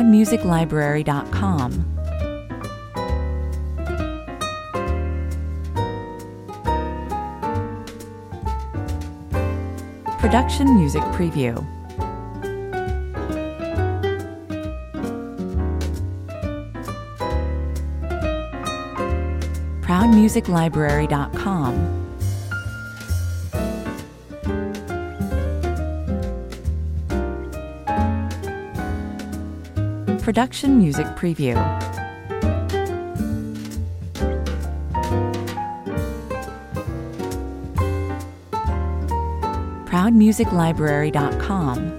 ProudMusicLibrary.com. Production Music Preview. ProudMusicLibrary.com. Production Music Preview. ProudMusicLibrary.com.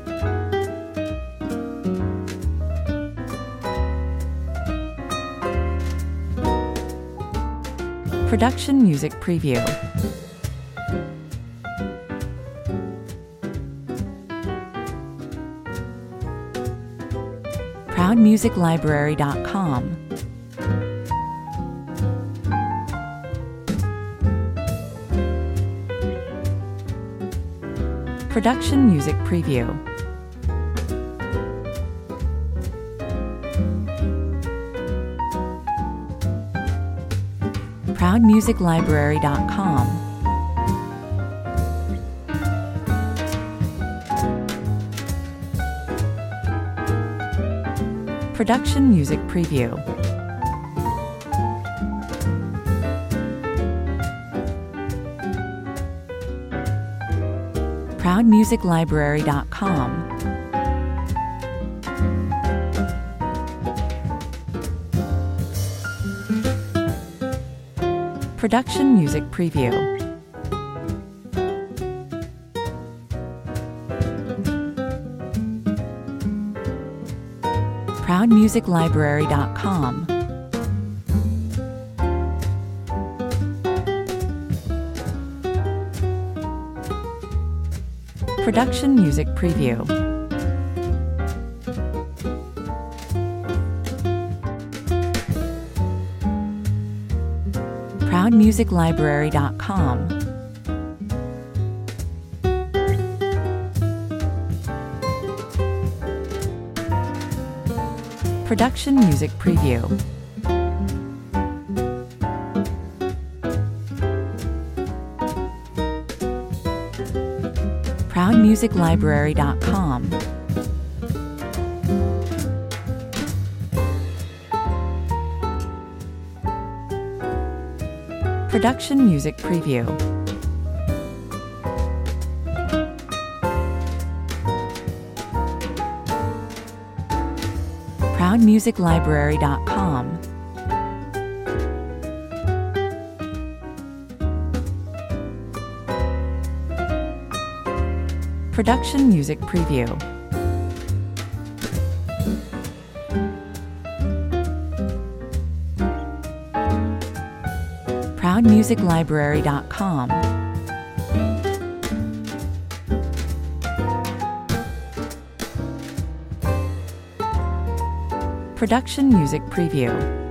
Production Music Preview. ProudMusicLibrary.com. Production Music Preview. ProudMusicLibrary.com. Production Music Preview. ProudMusicLibrary.com. Production Music Preview. ProudMusicLibrary.com. Production Music Preview. ProudMusicLibrary.com. Production Music Preview. ProudMusicLibrary.com. Production Music Preview. ProudMusicLibrary.com. Production Music Preview. ProudMusicLibrary.com. Production Music Preview.